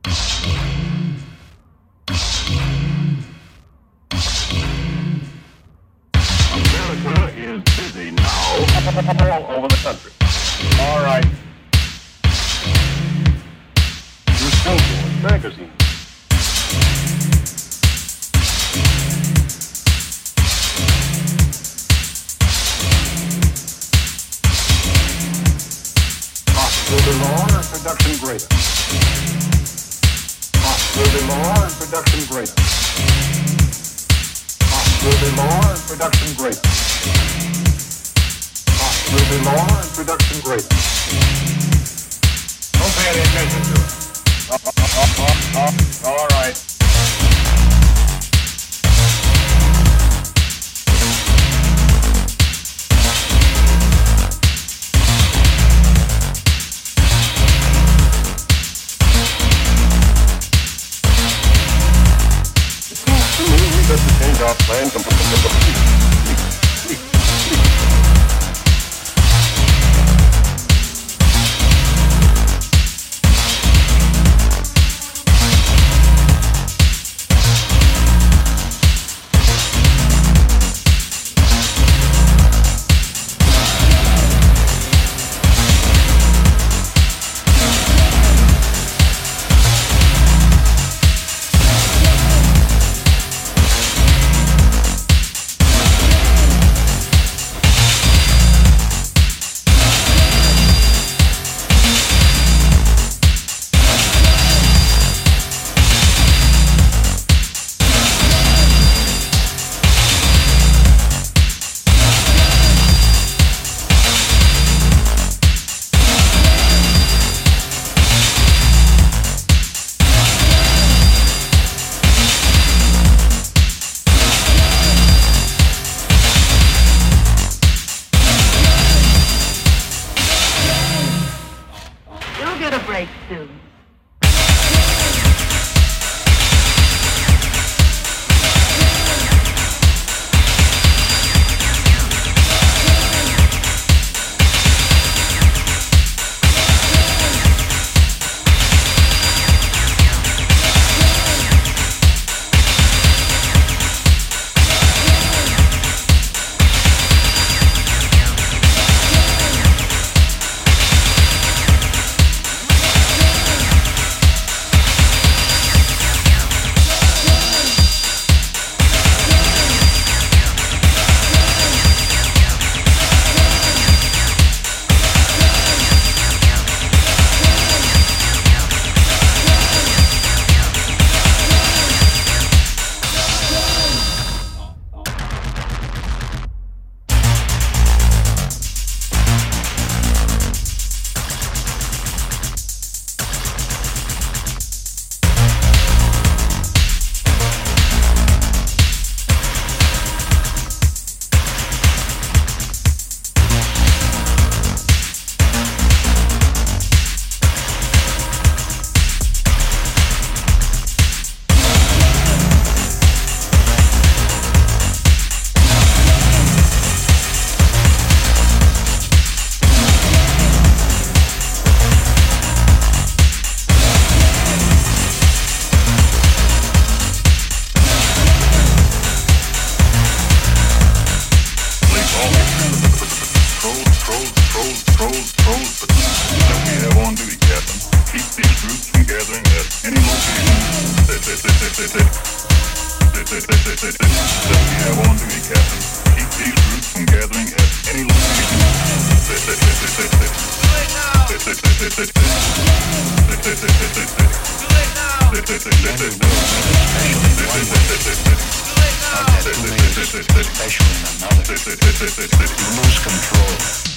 America is busy now all over the country. All right. Newspapers, magazines. Possibility more and production greater. Possibility more and production greater. Possibility more and production greater. Possibility more and production greater. Don't pay any attention to it. All right. We got to change our plan completely. You'll get a break soon. Especially in another, you lose control.